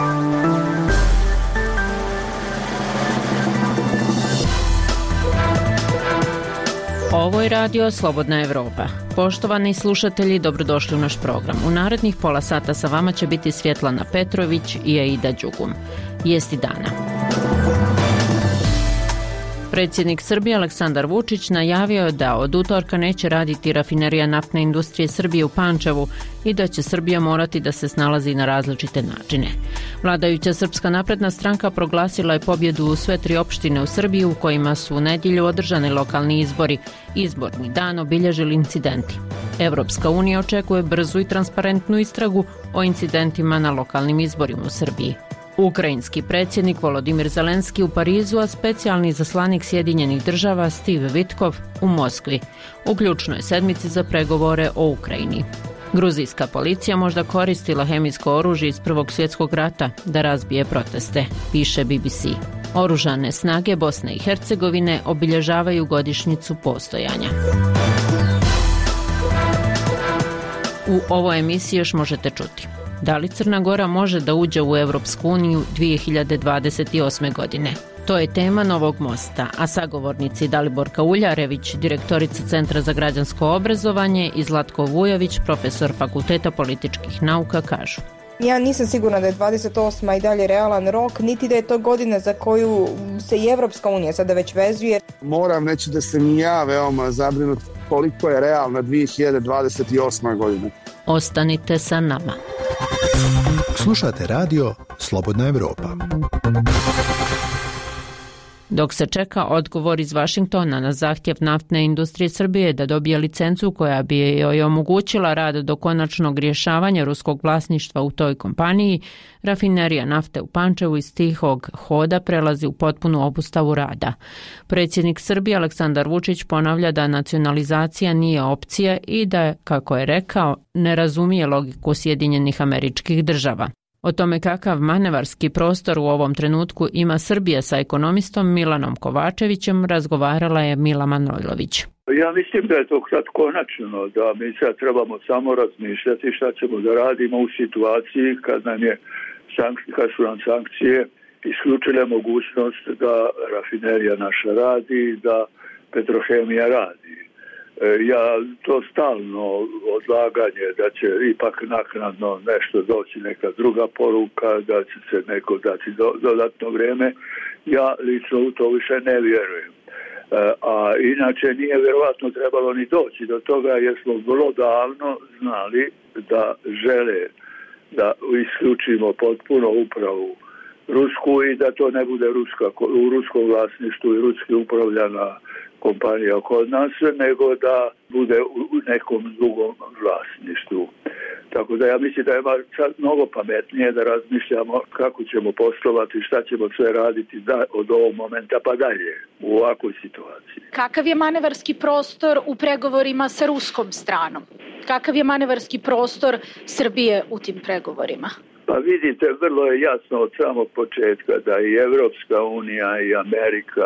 Ovo je radio Slobodna Evropa. Poštovani slušatelji, dobrodošli u naš program. U narednih pola sata sa vama će biti Svjetlana Petrović i Aida Đugum. Vijesti dana. Predsjednik Srbije Aleksandar Vučić najavio je da od utorka neće raditi rafinerija naftne industrije Srbije u Pančevu i da će Srbija morati da se snalazi na različite načine. Vladajuća Srpska napredna stranka proglasila je pobjedu u sve 3 opštine u Srbiji u kojima su u nedjelju održani lokalni izbori. Izborni dan obilježili incidenti. Evropska unija očekuje brzu i transparentnu istragu o incidentima na lokalnim izborima u Srbiji. Ukrajinski predsjednik Volodimir Zelenski u Parizu, a specijalni zaslanik Sjedinjenih država Steve Witkoff u Moskvi, u ključnoj sedmici za pregovore o Ukrajini. Gruzijska policija možda koristila hemijsko oružje iz Prvog svjetskog rata da razbije proteste, piše BBC. Oružane snage Bosne i Hercegovine obilježavaju godišnjicu postojanja. U ovoj emisiji još možete čuti: da li Crna Gora može da uđe u Europsku uniju 2028. godine? To je tema Novog mosta, a sagovornici Daliborka Uljarević, direktorica Centra za građansko obrazovanje, i Zlatko Vujović, profesor Fakulteta političkih nauka, kažu: ja nisam sigurna da je 28. i dalje realan rok, niti da je to godina za koju se i Evropska unija sada već vezuje. Moram reći da sam ja veoma zabrinut koliko je realna 2028. godina. Ostanite sa nama. Slušate radio Slobodna Evropa. Dok se čeka odgovor iz Vašingtona na zahtjev naftne industrije Srbije da dobije licencu koja bi joj omogućila rad do konačnog rješavanja ruskog vlasništva u toj kompaniji, rafinerija nafte u Pančevu iz tihog hoda prelazi u potpunu obustavu rada. Predsjednik Srbije Aleksandar Vučić ponavlja da nacionalizacija nije opcija i da, kako je rekao, ne razumije logiku Sjedinjenih Američkih Država. O tome kakav manevarski prostor u ovom trenutku ima Srbija sa ekonomistom Milanom Kovačevićem razgovarala je Mila Manojlović. Ja mislim da je to sad konačno, da mi sad trebamo samo razmišljati šta ćemo da radimo u situaciji kad su nam sankcije isključile mogućnost da rafinerija naša radi, da Petrohemija radi. Ja to stalno odlaganje da će ipak naknadno nešto doći, neka druga poruka, da će se neko dati dodatno vrijeme, ja lično u to više ne vjerujem. A inače nije vjerovatno trebalo ni doći do toga jer smo vrlo davno znali da žele da isključimo potpuno upravu rusku i da to ne bude u ruskom vlasništvu i ruski upravljana kompanija kod nas, nego da bude u nekom drugom vlasništvu. Tako da ja mislim da je sad mnogo pametnije da razmišljamo kako ćemo poslovati, šta ćemo sve raditi od ovog momenta pa dalje u ovakvoj situaciji. Kakav je manevarski prostor u pregovorima sa ruskom stranom? Kakav je manevarski prostor Srbije u tim pregovorima? Pa vidite, vrlo je jasno od samog početka da i Evropska unija i Amerika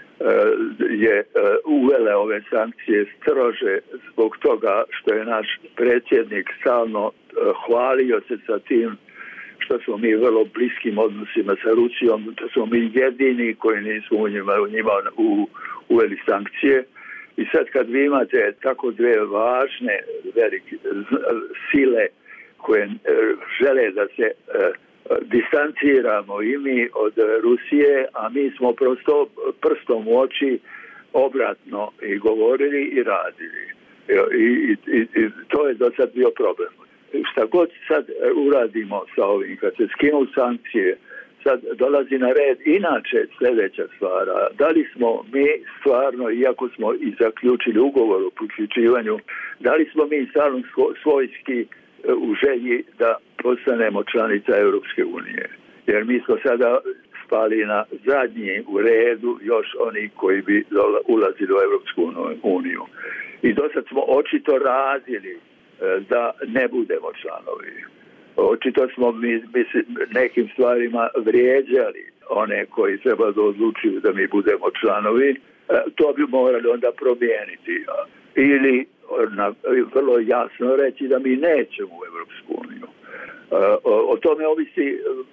je uvele ove sankcije strože zbog toga što je naš predsjednik stalno hvalio se sa tim što smo mi vrlo bliskim odnosima sa Rusijom, da smo mi jedini koji nismo u njima uveli sankcije. I sad kad vi imate tako dve važne velike sile koje žele da se distanciramo i mi od Rusije, a mi smo prosto prstom u oči obratno i govorili i radili. I to je do sad bio problem. Šta god sad uradimo sa ovim, kad se skinu sankcije, sad dolazi na red inače sljedeća stvar. Da li smo mi stvarno, iako smo i zaključili ugovor o priključivanju, da li smo mi stvarno svojski u želji da postanemo članica Europske unije? Jer mi smo sada spali na zadnji u redu još oni koji bi ulazili u Europsku uniju. I do sad smo očito radili da ne budemo članovi. Očito smo mi nekim stvarima vrijeđali one koji treba da odlučuju da mi budemo članovi. To bi morali onda promijeniti. Ili vrlo jasno reći da mi nećemo u Europsku uniju. O tome ovisi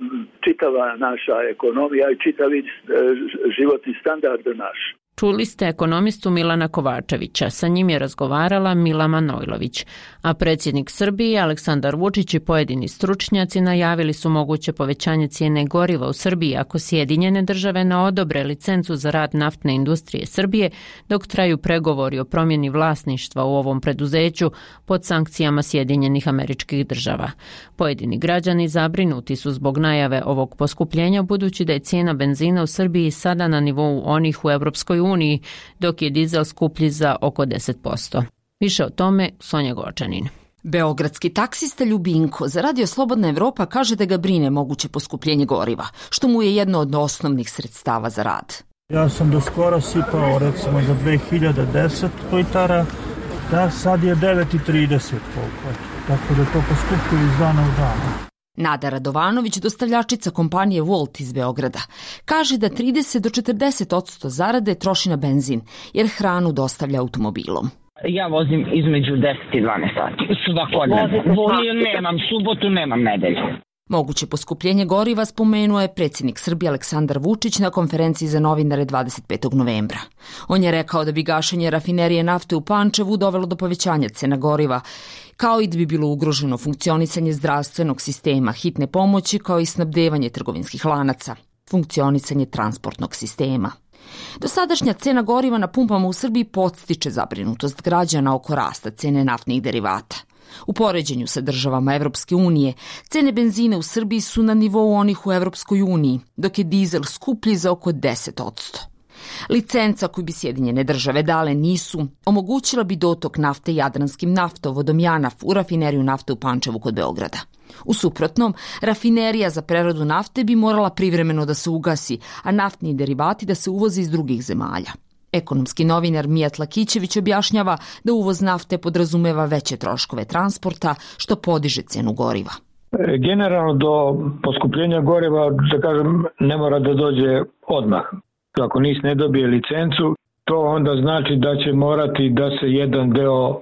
čitava naša ekonomija i čitavi životni standard naš. Čuli ste ekonomistu Milana Kovačevića, sa njim je razgovarala Mila Manojlović, a predsjednik Srbije Aleksandar Vučić i pojedini stručnjaci najavili su moguće povećanje cijene goriva u Srbiji ako Sjedinjene države ne odobre licencu za rad naftne industrije Srbije dok traju pregovori o promjeni vlasništva u ovom preduzeću pod sankcijama Sjedinjenih Američkih Država. Pojedini građani zabrinuti su zbog najave ovog poskupljenja budući da je cijena benzina u Srbiji sada na nivou onih u Europskoj uniji, dok je dizel skuplji za oko 10%. Više o tome Sonja Gočanin. Beogradski taksista Ljubinko za Radio Slobodna Evropa kaže da ga brine moguće poskupljenje goriva, što mu je jedno od osnovnih sredstava za rad. Ja sam do skoro sipao recimo za 2010 litara, da sad je 9,30 koliko, tako da to poskupljuje iz dana u dana. Nada Radovanović, dostavljačica kompanije Volt iz Beograda, kaže da 30 do 40% zarade troši na benzin, jer hranu dostavlja automobilom. Ja vozim između 10 i 12 sati. Svakodnevno. Nemam subotu, nemam nedelju. Moguće poskupljenje goriva spomenuo je predsjednik Srbije Aleksandar Vučić na konferenciji za novinare 25. novembra. On je rekao da bi gašenje rafinerije nafte u Pančevu dovelo do povećanja cena goriva, kao i da bi bilo ugroženo funkcionisanje zdravstvenog sistema, hitne pomoći, kao i snabdevanje trgovinskih lanaca, funkcionisanje transportnog sistema. Dosadašnja cena goriva na pumpama u Srbiji podstiče zabrinutost građana oko rasta cene naftnih derivata. U poređenju sa državama Evropske unije, cene benzina u Srbiji su na nivou onih u Evropskoj uniji, dok je dizel skuplji za oko 10%. Licenca koju bi Sjedinjene države dale NIS-u omogućila bi dotok nafte jadranskim naftovodom JANAF u rafineriju nafte u Pančevu kod Beograda. U suprotnom, rafinerija za preradu nafte bi morala privremeno da se ugasi, a naftni derivati da se uvoze iz drugih zemalja. Ekonomski novinar Mijat Lakićević objašnjava da uvoz nafte podrazumeva veće troškove transporta, što podiže cenu goriva. Generalno do poskupljenja goriva, da kažem, ne mora da dođe odmah. Ako NIS ne dobije licencu, to onda znači da će morati da se jedan deo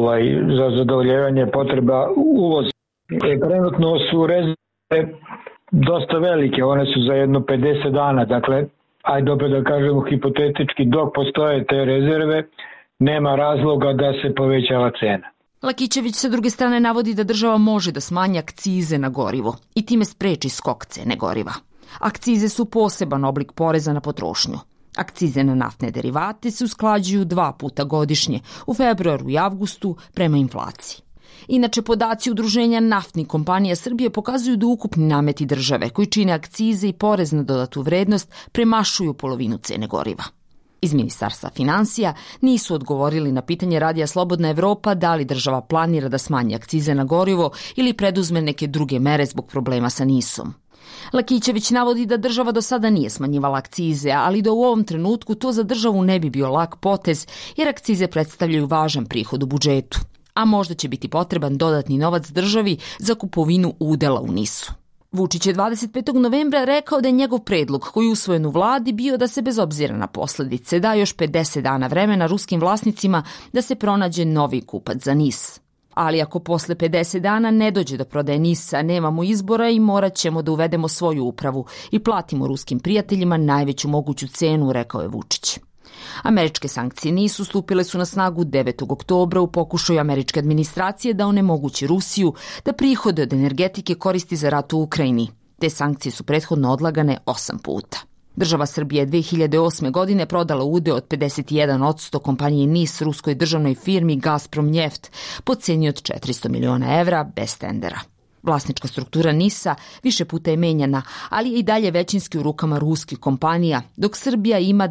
za zadovoljavanje potreba uvozi. Trenutno su rezerve dosta velike, one su za jedno 50 dana, dakle, ajde opet da kažemo hipotetički, dok postoje te rezerve, nema razloga da se povećava cena. Lakićević sa druge strane navodi da država može da smanji akcize na gorivo i time spreči skok cene goriva. Akcize su poseban oblik poreza na potrošnju. Akcize na naftne derivate se usklađuju 2 puta godišnje, u februaru i avgustu, prema inflaciji. Inače, podaci Udruženja naftnih kompanija Srbije pokazuju da ukupni nameti države koji čine akcize i porez na dodatu vrednost premašuju polovinu cene goriva. Iz Ministarstva finansija nisu odgovorili na pitanje Radija Slobodna Evropa da li država planira da smanji akcize na gorivo ili preduzme neke druge mere zbog problema sa NIS-om. Lakićević navodi da država do sada nije smanjivala akcize, ali da u ovom trenutku to za državu ne bi bio lak potez, jer akcize predstavljaju važan prihod u budžetu, a možda će biti potreban dodatni novac državi za kupovinu udela u NIS-u. Vučić je 25. novembra rekao da je njegov predlog koji je usvojen u vladi bio da se bez obzira na posljedice da još 50 dana vremena ruskim vlasnicima da se pronađe novi kupac za NIS. Ali ako posle 50 dana ne dođe do prodaje NIS-a, nemamo izbora i morat ćemo da uvedemo svoju upravu i platimo ruskim prijateljima najveću moguću cenu, rekao je Vučić. Američke sankcije NIS-u stupile su na snagu 9. oktobra u pokušaju američke administracije da onemogući Rusiju da prihode od energetike koristi za rat u Ukrajini. Te sankcije su prethodno odlagane 8 puta. Država Srbije 2008. godine prodala udeo od 51% kompanije NIS ruskoj državnoj firmi Gazprom Njeft po ceni od 400 miliona evra bez tendera. Vlasnička struktura NIS-a više puta je menjana, ali je i dalje većinski u rukama ruskih kompanija, dok Srbija ima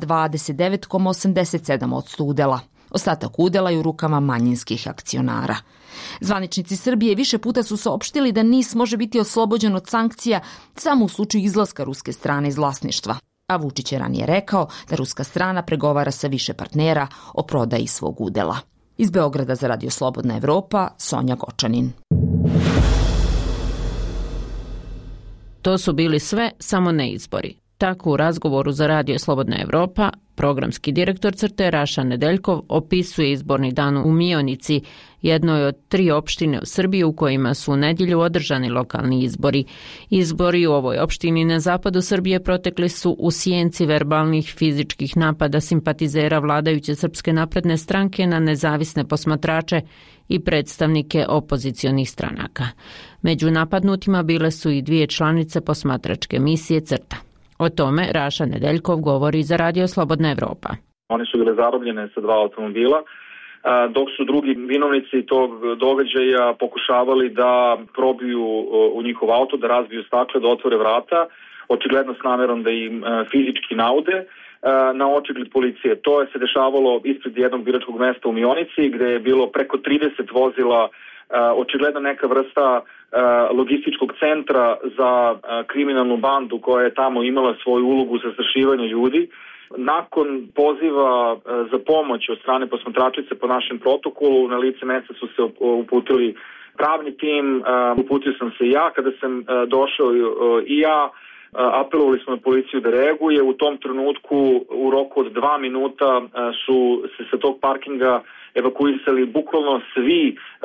29,87% udela. Ostatak udela je u rukama manjinskih akcionara. Zvaničnici Srbije više puta su saopštili da NIS može biti oslobođen od sankcija samo u slučaju izlaska ruske strane iz vlasništva. A Vučić je ranije rekao da ruska strana pregovara sa više partnera o prodaji svog udela. Iz Beograda za Radio Slobodna Evropa, Sonja Gočanin. To su bili sve, samo ne izbori. Tako u razgovoru za Radio Slobodna Evropa programski direktor CRTE Raša Nedeljkov opisuje izborni dan u Mionici, jednoj od 3 opštine u Srbiji u kojima su u nedjelju održani lokalni izbori. Izbori u ovoj opštini na zapadu Srbije protekli su u sjenci verbalnih fizičkih napada simpatizera vladajuće Srpske napredne stranke na nezavisne posmatrače i predstavnike opozicionih stranaka. Među napadnutima bile su i 2 članice posmatračke misije CRTA. O tome Raša Nedeljkov govori za Radio Slobodna Evropa. One su bile zarobljene sa 2 automobila, dok su drugi vinovnici tog događaja pokušavali da probiju u njihov auto, da razbiju stakle, da otvore vrata, očigledno s namerom da im fizički naude na očigled policije. To je se dešavalo ispred jednog biračkog mesta u Mionici, gde je bilo preko 30 vozila, očigledno neka vrsta logističkog centra za kriminalnu bandu koja je tamo imala svoju ulogu za zastrašivanje ljudi. Nakon poziva za pomoć od strane posmatračice po našem protokolu, na lice mesta su se uputili pravni tim, uputio sam se i ja. Kada sam došao i ja, apelovali smo na policiju da reaguje. U tom trenutku, u roku od 2 minuta, su se sa tog parkinga evakuisali bukvalno svi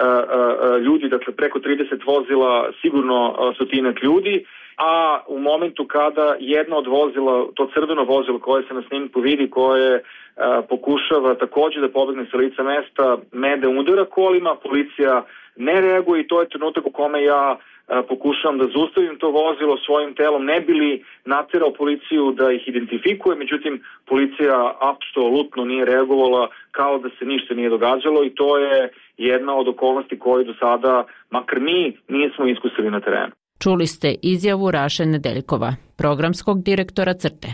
ljudi, dakle preko 30 vozila, sigurno 100-ak ljudi, a u momentu kada jedno od vozila, to crveno vozilo koje se na snimku vidi, koje pokušava također da pobegne sa lica mesta, Mede udara kolima, policija ne reaguje i to je trenutak u kome ja pokušavam da zaustavim to vozilo svojim telom, ne bi li naterao policiju da ih identifikuje, međutim policija apsolutno nije reagovala, kao da se ništa nije događalo i to je jedna od okolnosti koje do sada, makar mi, nismo iskusili na terenu. Čuli ste izjavu Raše Nedeljkova, programskog direktora CRTE.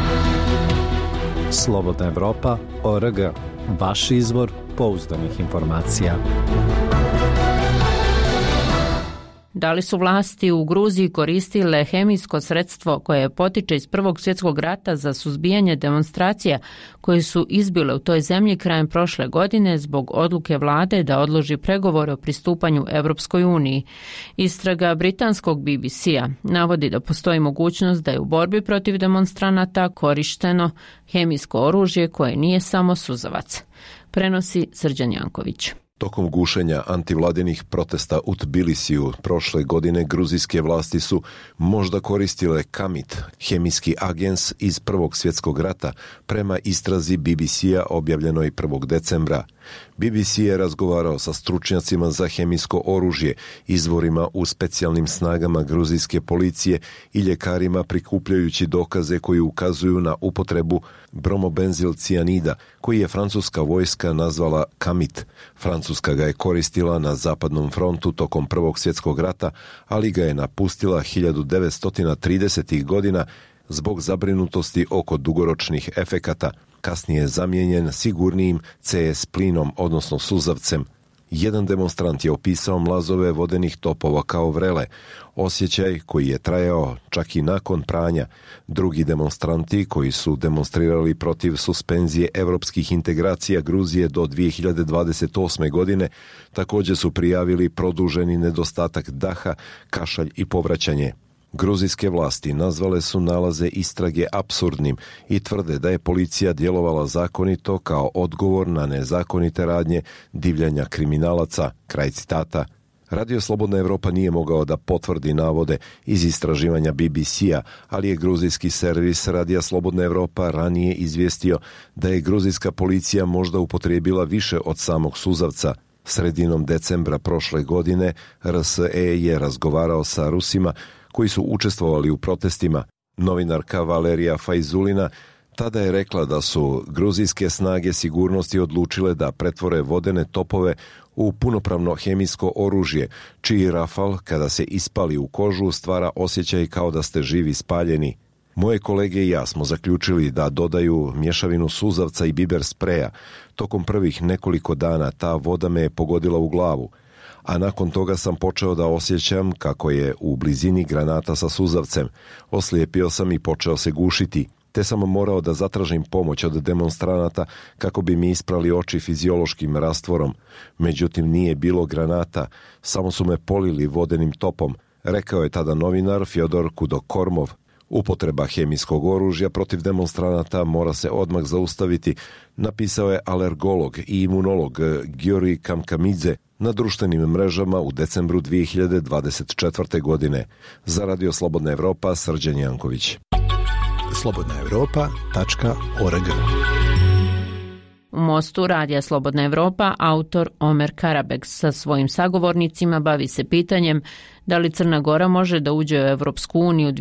Slobodna Evropa.org. Vaš izvor pouzdanih informacija. Da li su vlasti u Gruziji koristile hemijsko sredstvo koje potiče iz Prvog svjetskog rata za suzbijanje demonstracija koje su izbile u toj zemlji krajem prošle godine zbog odluke vlade da odloži pregovore o pristupanju Evropskoj uniji? Istraga britanskog BBC-a navodi da postoji mogućnost da je u borbi protiv demonstranata korišteno hemijsko oružje koje nije samo suzavac. Prenosi Srđan Janković. Tokom gušenja antivladinih protesta u Tbilisiju prošle godine gruzijske vlasti su možda koristile kamit, hemijski agens iz Prvog svjetskog rata, prema istrazi BBC-a objavljenoj 1. decembra. BBC je razgovarao sa stručnjacima za hemijsko oružje, izvorima u specijalnim snagama gruzijske policije i ljekarima prikupljajući dokaze koji ukazuju na upotrebu bromobenzilcijanida, koji je francuska vojska nazvala kamit. Francuska ga je koristila na zapadnom frontu tokom Prvog svjetskog rata, ali ga je napustila 1930. godina zbog zabrinutosti oko dugoročnih efekata. Kasnije je zamijenjen sigurnijim CS plinom, odnosno suzavcem. Jedan demonstrant je opisao mlazove vodenih topova kao vrele, osjećaj koji je trajao čak i nakon pranja. Drugi demonstranti koji su demonstrirali protiv suspenzije evropskih integracija Gruzije do 2028. godine također su prijavili produženi nedostatak daha, kašalj i povraćanje. Gruzijske vlasti nazvale su nalaze istrage apsurdnim i tvrde da je policija djelovala zakonito kao odgovor na nezakonite radnje divljanja kriminalaca. Kraj citata. Radio Slobodna Evropa nije mogao da potvrdi navode iz istraživanja BBC-a, ali je gruzijski servis Radija Slobodna Evropa ranije izvijestio da je gruzijska policija možda upotrijebila više od samog suzavca. Sredinom decembra prošle godine RSE je razgovarao sa Rusima koji su učestvovali u protestima. Novinarka Valerija Fajzulina tada je rekla da su gruzijske snage sigurnosti odlučile da pretvore vodene topove u punopravno hemijsko oružje, čiji rafal, kada se ispali u kožu, stvara osjećaj kao da ste živi spaljeni. Moje kolege i ja smo zaključili da dodaju mješavinu suzavca i biber spreja. Tokom prvih nekoliko dana ta voda me je pogodila u glavu, a nakon toga sam počeo da osjećam kako je u blizini granata sa suzavcem. Oslijepio sam i počeo se gušiti, te sam morao da zatražim pomoć od demonstranata kako bi mi isprali oči fiziološkim rastvorom. Međutim, nije bilo granata, samo su me polili vodenim topom, rekao je tada novinar Fjodor Kudokormov. Upotreba hemijskog oružja protiv demonstranata mora se odmah zaustaviti, napisao je alergolog i imunolog Gjori Kamkamidze na društvenim mrežama u decembru 2024. godine. Za Radio Slobodna Evropa, Srđan Janković. slobodnaevropa.org. U Mostu Radija Slobodna Evropa autor Omer Karabek sa svojim sagovornicima bavi se pitanjem da li Crna Gora može da uđe u Evropsku uniju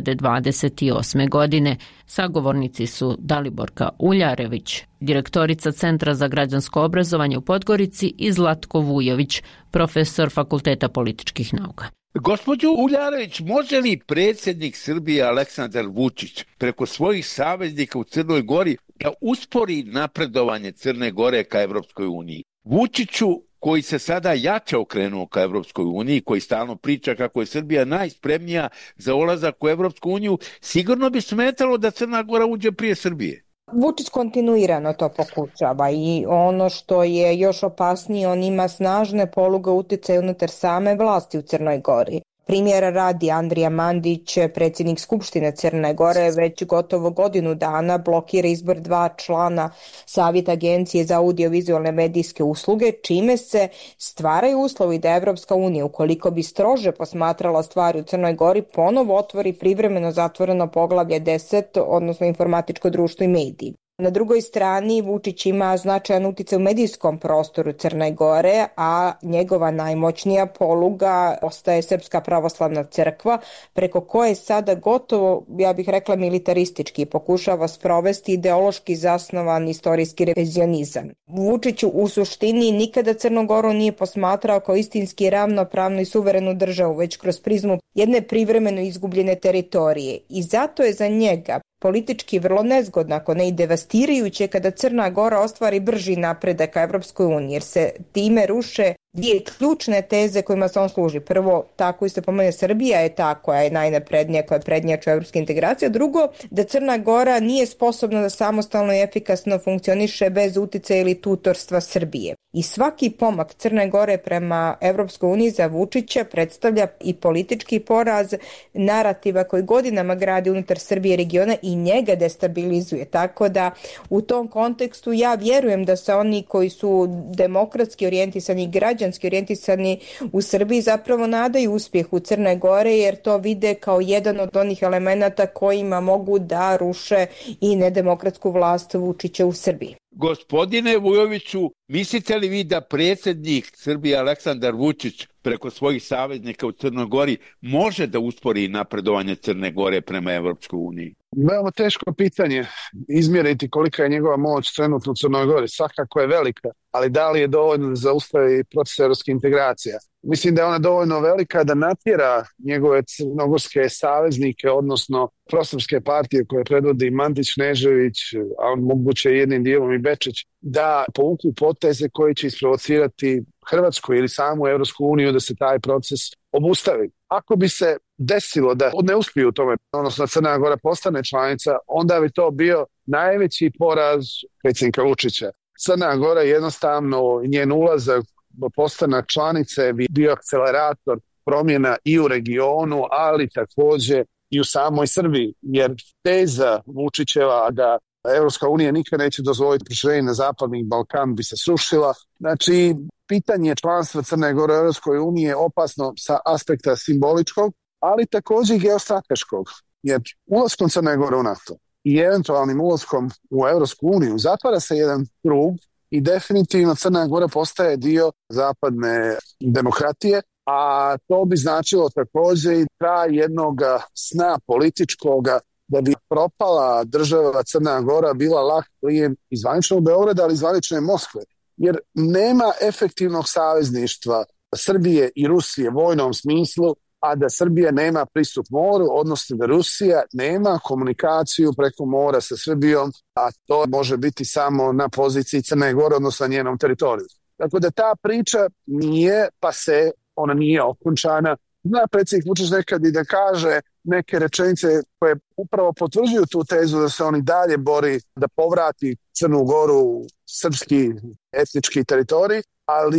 2028. godine. Sagovornici su Daliborka Uljarević, direktorica Centra za građansko obrazovanje u Podgorici, i Zlatko Vujović, profesor Fakulteta političkih nauka. Gospođo Uljarević, može li predsjednik Srbije Aleksandar Vučić preko svojih saveznika u Crnoj Gori da uspori napredovanje Crne Gore ka Evropskoj uniji? Vučiću, koji se sada jače okrenuo ka Evropskoj uniji, koji stalno priča kako je Srbija najspremnija za ulazak u Evropsku uniju, sigurno bi smetalo da Crna Gora uđe prije Srbije. Vučić kontinuirano to pokušava i ono što je još opasnije, on ima snažne poluge uticaja unutar same vlasti u Crnoj Gori. Primjera radi, Andrija Mandić, predsjednik Skupštine Crne Gore, već gotovo godinu dana blokira izbor 2 člana Savjeta Agencije za audiovizualne medijske usluge, čime se stvaraju uslovi da Evropska unija, ukoliko bi strože posmatrala stvari u Crnoj Gori, ponovo otvori privremeno zatvoreno poglavlje 10, odnosno informatičko društvo i mediji. Na drugoj strani, Vučić ima značajan uticaj u medijskom prostoru Crne Gore, a njegova najmoćnija poluga ostaje Srpska pravoslavna crkva, preko koje sada gotovo, ja bih rekla, militaristički pokušava sprovesti ideološki zasnovan istorijski revizionizam. Vučić u suštini nikada Crnu Goru nije posmatrao kao istinski ravnopravnu i suverenu državu, već kroz prizmu jedne privremeno izgubljene teritorije. I zato je za njega politički vrlo nezgodno, ako ne i devastirajuće, kada Crna Gora ostvari brži napredak ka Evropskoj uniji, jer se time ruše dvije ključne teze kojima se on služi. Prvo, tako isto pomene, Srbija je ta koja je najnaprednija, koja je prednjača u evropske integracije. Drugo, da Crna Gora nije sposobna da samostalno i efikasno funkcioniše bez uticaja ili tutorstva Srbije. I svaki pomak Crne Gore prema Evropskoj uniji za Vučića predstavlja i politički poraz narativa koji godinama gradi unutar Srbije regiona i njega destabilizuje. Tako da u tom kontekstu ja vjerujem da se oni koji su demokratski orijentisani, građanski orijentisani u Srbiji zapravo nadaju uspjehu Crne Gore, jer to vide kao jedan od onih elemenata kojima mogu da ruše i nedemokratsku vlast Vučića u Srbiji. Gospodine Vujoviću, mislite li vi da predsjednik Srbije Aleksandar Vučić preko svojih saveznika u Crnoj Gori može da uspori napredovanje Crne Gore prema Evropskoj uniji? Veoma teško pitanje izmjeriti kolika je njegova moć trenutno u Crnoj Gori. Svakako je velika, ali da li je dovoljno da zaustavi proces evropske integracija? Mislim da je ona dovoljno velika da natjera njegove crnogorske saveznike, odnosno prosrpske partije koje predvodi Mandić, Knežević, a on moguće jednim dijelom i Bečić, da povuku poteze koji će isprovocirati Hrvatsku ili samu Evropsku uniju da se taj proces obustavi. Ako bi se desilo da ne uspiju u tome, odnosno Crna Gora postane članica, onda bi to bio najveći poraz predsjednika Vučića. Crna Gora jednostavno, njen ulazak, postanak članice bi bio akcelerator promjena i u regionu, ali također i u samoj Srbiji, jer teza Vučićeva da Evropska unija nikad neće dozvoliti proširenje na Zapadni Balkan bi se srušila. Znači, pitanje članstva Crne Gore u Evropskoj uniji je opasno sa aspekta simboličkog, ali također i geostrateškog, jer ulaskom Crne Gore u NATO i eventualnim ulaskom u Evropsku uniju zatvara se jedan krug i definitivno Crna Gora postaje dio zapadne demokratije, a to bi značilo također i kraj jednog sna političkoga da bi propala država Crna Gora bila lak plijen i zvaničnog Beograda, ali i zvanične Moskve. Jer nema efektivnog savezništva Srbije i Rusije u vojnom smislu, a da Srbija nema pristup moru, odnosno da Rusija nema komunikaciju preko mora sa Srbijom, a to može biti samo na poziciji Crne Gore, odnosno na njenom teritoriju. Tako da ta priča nije pase, ona nije okončana. Zna predsjednik Vučić nekad i da kaže neke rečenice koje upravo potvrđuju tu tezu da se on i dalje bori da povrati Crnu Goru u srpski etnički teritorij, ali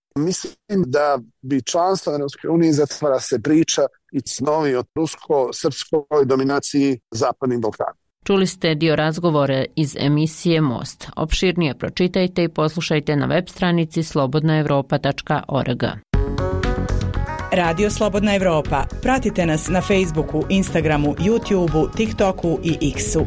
Mislim da bi članstvo Europske unije zatvara se priča i snovi o rusko-srpskoj dominaciji Zapadnim Balkanom. Čuli ste dio razgovora iz emisije Most. Opširnije pročitajte i poslušajte na web stranici slobodnaevropa.org. Radio Slobodna Evropa. Pratite nas na Facebooku, Instagramu, YouTubeu, TikToku i X-u.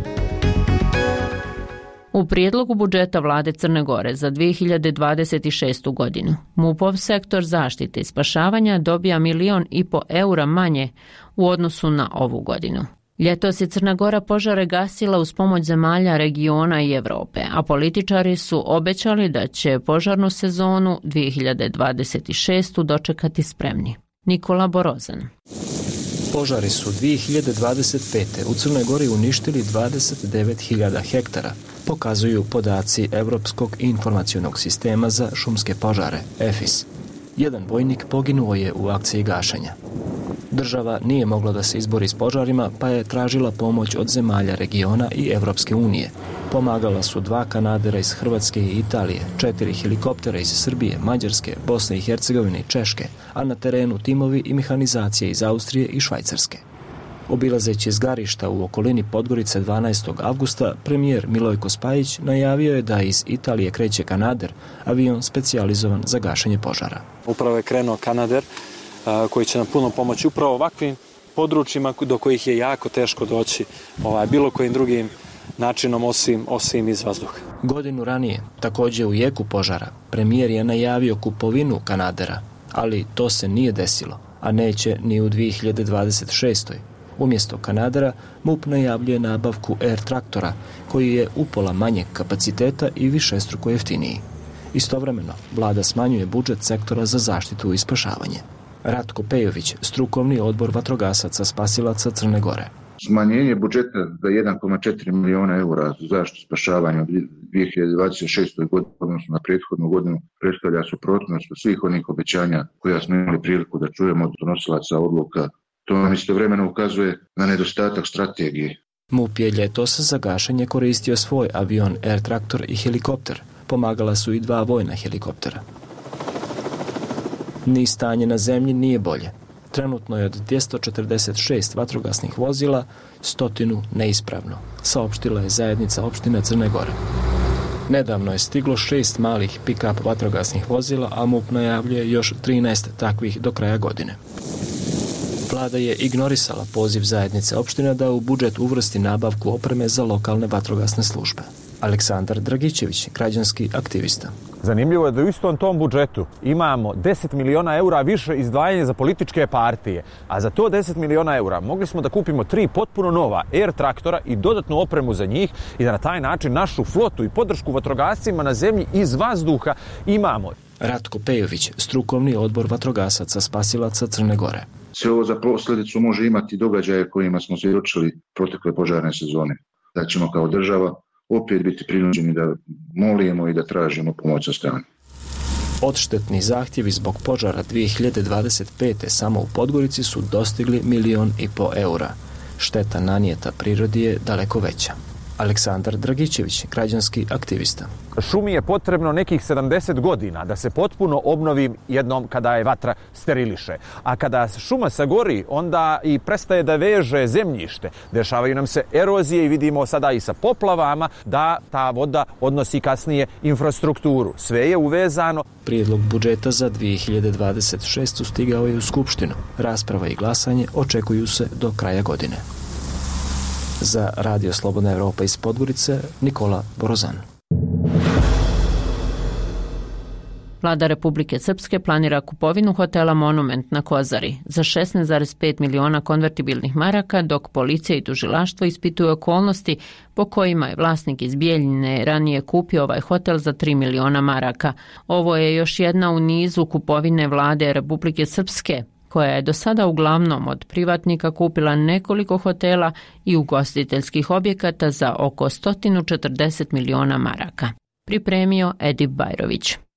U prijedlogu budžeta vlade Crne Gore za 2026. godinu MUP-ov sektor zaštite i spašavanja dobija 1,5 miliona eura manje u odnosu na ovu godinu. Ljetos je Crna Gora požare gasila uz pomoć zemalja regiona i Evrope, a političari su obećali da će požarnu sezonu 2026. dočekati spremni. Nikola Borozan. Požari su 2025. u Crnoj Gori uništili 29.000 hektara, pokazuju podaci Evropskog informacionog sistema za šumske požare, EFIS. Jedan vojnik poginuo je u akciji gašenja. Država nije mogla da se izbori s požarima, pa je tražila pomoć od zemalja regiona i Evropske unije. Pomagala su 2 kanadera iz Hrvatske i Italije, 4 helikoptera iz Srbije, Mađarske, Bosne i Hercegovine i Češke, a na terenu timovi i mehanizacije iz Austrije i Švajcarske. Obilazeći zgarišta u okolini Podgorice 12. avgusta, premijer Milojko Spajić najavio je da iz Italije kreće kanader, avion specijalizovan za gašenje požara. Upravo je krenuo kanader koji će nam puno pomoći upravo ovakvim područjima do kojih je jako teško doći bilo kojim drugim načinom osim iz vazduha. Godinu ranije, također u jeku požara, premijer je najavio kupovinu kanadera, ali to se nije desilo, a neće ni u 2026. Umjesto kanadera, MUP najavljuje nabavku Air traktora, koji je upola manjeg kapaciteta i višestruko jeftiniji. Istovremeno, vlada smanjuje budžet sektora za zaštitu i spašavanje. Ratko Pejović, strukovni odbor vatrogasaca spasilaca Crne Gore. Smanjenje budžeta za 1,4 miliona eura za zaštitu spašavanja u 2026. godini, odnosno na prethodnu godinu, predstavlja suprotnost svih onih obećanja koja smo imali priliku da čujemo od donosilaca odluka. To nam istovremeno ukazuje na nedostatak strategije. MUP je ljetos za gašenje koristio svoj avion Air traktor i helikopter. Pomagala su i 2 vojna helikoptera. Ni stanje na zemlji nije bolje. Trenutno je od 246 vatrogasnih vozila 100 neispravno, saopštila je zajednica opštine Crne Gore. Nedavno je stiglo 6 malih pick-up vatrogasnih vozila, a MUP najavljuje još 13 takvih do kraja godine. Vlada je ignorisala poziv zajednice opština da u budžet uvrsti nabavku opreme za lokalne vatrogasne službe. Aleksandar Dragićević, građanski aktivista. Zanimljivo je da u istom tom budžetu imamo 10 miliona eura više izdvajanja za političke partije, a za to 10 miliona eura mogli smo da kupimo 3 potpuno nova Air traktora i dodatnu opremu za njih i da na taj način našu flotu i podršku vatrogascima na zemlji iz vazduha imamo. Ratko Pejović, strukovni odbor vatrogasaca spasilaca Crne Gore. Sve ovo za posljedicu može imati događaje kojima smo svjedočili protekle požarne sezone. Da ćemo kao država opet biti prinuđeni da molimo i da tražimo pomoć sa strane. Odštetni zahtjevi zbog požara 2025. samo u Podgorici su dostigli 1,5 miliona eura. Šteta nanijeta prirodi je daleko veća. Aleksandar Dragićević, građanski aktivista. Šumi je potrebno nekih 70 godina da se potpuno obnovi jednom kada je vatra steriliše. A kada šuma sagori, onda i prestaje da veže zemljište. Dešavaju nam se erozije i vidimo sada i sa poplavama da ta voda odnosi kasnije infrastrukturu. Sve je uvezano. Prijedlog budžeta za 2026. stigao je u Skupštinu. Rasprava i glasanje očekuju se do kraja godine. Za Radio Slobodna Evropa iz Podgorice, Nikola Borozan. Vlada Republike Srpske planira kupovinu hotela Monument na Kozari za 16,5 miliona konvertibilnih maraka, dok policija i tužilaštvo ispituju okolnosti po kojima je vlasnik iz Bijeljine ranije kupio ovaj hotel za 3 miliona maraka. Ovo je još jedna u nizu kupovine Vlade Republike Srpske, koja je do sada uglavnom od privatnika kupila nekoliko hotela i ugostiteljskih objekata za oko 140 miliona maraka. Pripremio Edip Bajrović.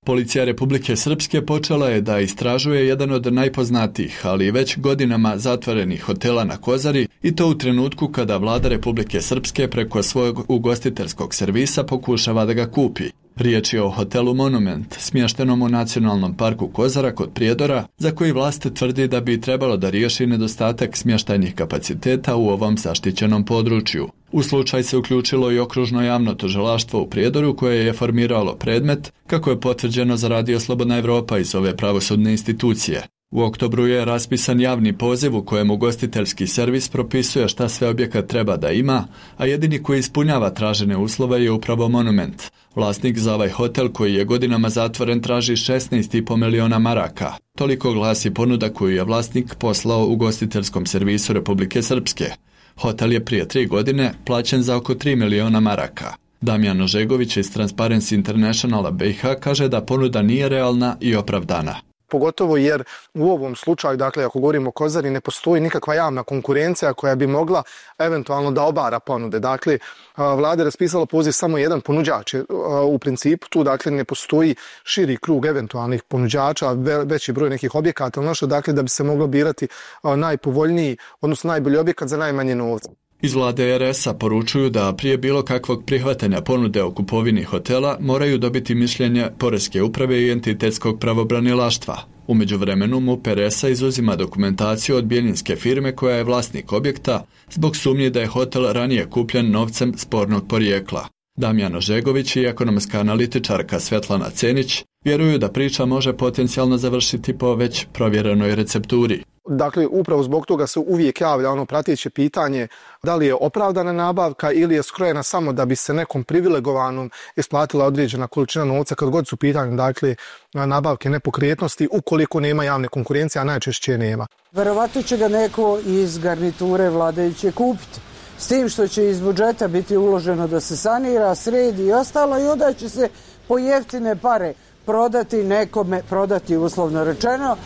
Policija Republike Srpske počela je da istražuje jedan od najpoznatijih, ali već godinama zatvorenih hotela na Kozari, i to u trenutku kada vlada Republike Srpske preko svojeg ugostiteljskog servisa pokušava da ga kupi. Riječ je o hotelu Monument, smještenom u Nacionalnom parku Kozara kod Prijedora, za koji vlast tvrdi da bi trebalo da riješi nedostatak smještajnih kapaciteta u ovom zaštićenom području. U slučaj se uključilo i okružno javno tužilaštvo u Prijedoru koje je formiralo predmet, kako je potvrđeno za Radio Slobodna Evropa iz ove pravosudne institucije. U oktobru je raspisan javni poziv u kojem ugostiteljski servis propisuje šta sve objekat treba da ima, a jedini koji ispunjava tražene uslove je upravo Monument. Vlasnik za ovaj hotel koji je godinama zatvoren traži 16,5 miliona maraka. Toliko glasi ponuda koju je vlasnik poslao ugostiteljskom servisu Republike Srpske. Hotel je prije 3 godine plaćen za oko 3 miliona maraka. Damjan Ožegović iz Transparency Internationala BiH kaže da ponuda nije realna i opravdana. Pogotovo jer u ovom slučaju, dakle, ako govorimo o Kozari, ne postoji nikakva javna konkurencija koja bi mogla eventualno da obara ponude. Dakle, vlada je raspisala poziv samo jedan ponuđač. U principu tu, dakle, ne postoji širi krug eventualnih ponuđača, veći broj nekih objekata, dakle, da bi se moglo birati najpovoljniji, odnosno najbolji objekat za najmanje novca. Iz vlade RS-a poručuju da prije bilo kakvog prihvatanja ponude o kupovini hotela moraju dobiti mišljenje Poreske uprave i entitetskog pravobranilaštva. U međuvremenu MUP RS-a izuzima dokumentaciju od bjeljinske firme koja je vlasnik objekta zbog sumnje da je hotel ranije kupljen novcem spornog porijekla. Damjan Ožegović i ekonomska analitičarka Svetlana Cenić vjeruju da priča može potencijalno završiti po već provjerenoj recepturi. Dakle, upravo zbog toga se uvijek javlja ono prateće pitanje da li je opravdana nabavka ili je skrojena samo da bi se nekom privilegovanom isplatila određena količina novca kad god su pitanje, dakle, nabavke nepokretnosti ukoliko nema javne konkurencije, a najčešće nema. Verovatno će ga neko iz garniture vladajuće kupiti. S tim što će iz budžeta biti uloženo da se sanira, sredi i ostalo, i onda će se po jeftine pare prodati nekome, prodati uslovno rečeno,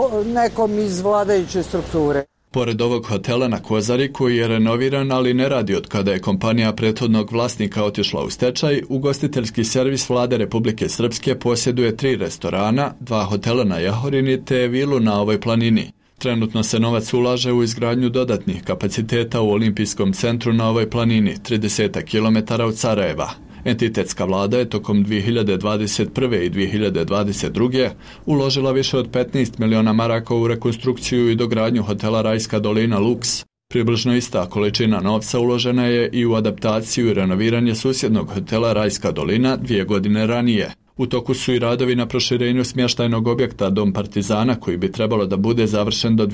nekom iz vladajuće strukture. Pored ovog hotela na Kozari, koji je renoviran, ali ne radi od kada je kompanija prethodnog vlasnika otišla u stečaj, ugostiteljski servis vlade Republike Srpske posjeduje 3 restorana, 2 hotela na Jahorini te vilu na ovoj planini. Trenutno se novac ulaže u izgradnju dodatnih kapaciteta u olimpijskom centru na ovoj planini, 30 km od Sarajeva. Entitetska vlada je tokom 2021. i 2022. uložila više od 15 miliona maraka u rekonstrukciju i dogradnju hotela Rajska dolina Luks. Približno ista količina novca uložena je i u adaptaciju i renoviranje susjednog hotela Rajska dolina 2 godine ranije. U toku su i radovi na proširenju smještajnog objekta Dom Partizana koji bi trebalo da bude završen do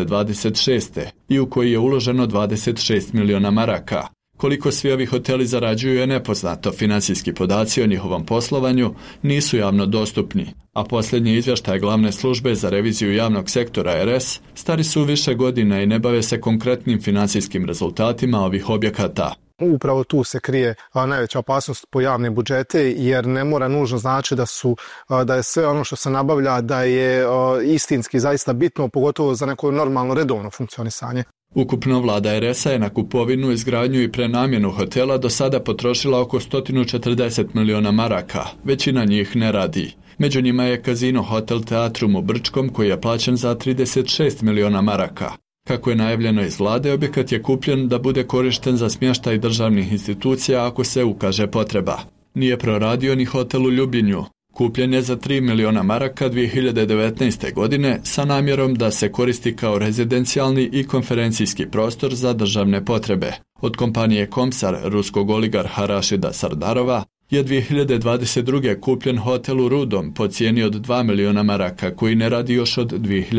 2026. i u koji je uloženo 26 miliona maraka. Koliko svi ovi hoteli zarađuju je nepoznato, finansijski podaci o njihovom poslovanju nisu javno dostupni, a posljednji izvještaj glavne službe za reviziju javnog sektora RS stari su više godina i ne bave se konkretnim finansijskim rezultatima ovih objekata. Upravo tu se krije najveća opasnost po javne budžete, jer ne mora nužno znači da je sve ono što se nabavlja da je istinski zaista bitno, pogotovo za neko normalno redovno funkcionisanje. Ukupno vlada RS-a je na kupovinu, izgradnju i prenamjenu hotela do sada potrošila oko 140 miliona maraka, većina njih ne radi. Među njima je Casino Hotel Teatrum u Brčkom koji je plaćen za 36 miliona maraka. Kako je najavljeno iz vlade, objekat je kupljen da bude korišten za smještaj državnih institucija ako se ukaže potreba. Nije proradio ni hotel u Ljubinju. Kupljen je za 3 miliona maraka 2019. godine sa namjerom da se koristi kao rezidencijalni i konferencijski prostor za državne potrebe. Od kompanije Komsar, ruskog oligarha Rašida Sardarova, je 2022. kupljen hotel u Rudom po cijeni od 2 miliona maraka koji ne radi još od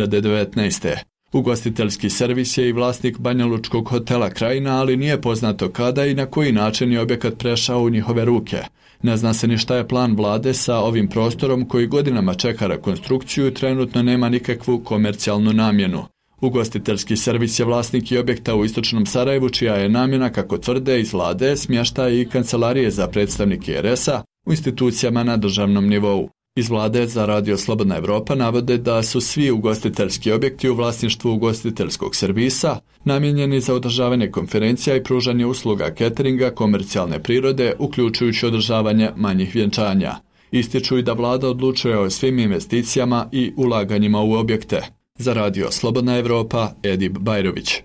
2019. Ugostiteljski servis je i vlasnik banjalučkog hotela Krajina, ali nije poznato kada i na koji način je objekat prešao u njihove ruke. Ne zna se ni šta je plan vlade sa ovim prostorom koji godinama čeka rekonstrukciju i trenutno nema nikakvu komercijalnu namjenu. Ugostiteljski servis je vlasnik i objekta u istočnom Sarajevu, čija je namjena, kako tvrde iz vlade, smještaj i kancelarije za predstavnike RS-a u institucijama na državnom nivou. Iz vlade za Radio Slobodna Evropa navode da su svi ugostiteljski objekti u vlasništvu ugostiteljskog servisa namijenjeni za održavanje konferencija i pružanje usluga cateringa komercijalne prirode, uključujući održavanje manjih vjenčanja. Ističu i da vlada odlučuje o svim investicijama i ulaganjima u objekte. Za radio Slobodna Evropa, Edip Bajrović.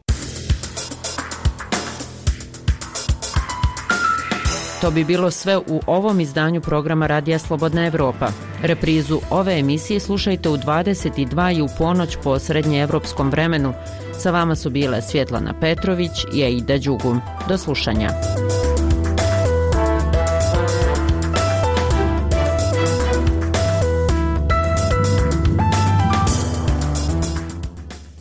To bi bilo sve u ovom izdanju programa Radija Slobodna Evropa. Reprizu ove emisije slušajte u 22 i u ponoć po srednjeevropskom vremenu. Sa vama su bile Svjetlana Petrović i Aida Đugum. Do slušanja.